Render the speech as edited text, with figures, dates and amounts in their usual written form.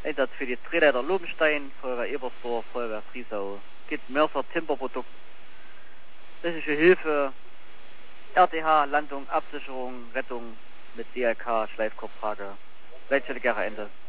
Einsatz für die Drehleiter Lobenstein, Feuerwehr Ebersdorf, Feuerwehr Friesau, Kit Mörser, Timberprodukt, Technische Hilfe, RTH, Landung, Absicherung, Rettung mit DLK, Schleifkorbfrage. Leitstelle Gera Ende.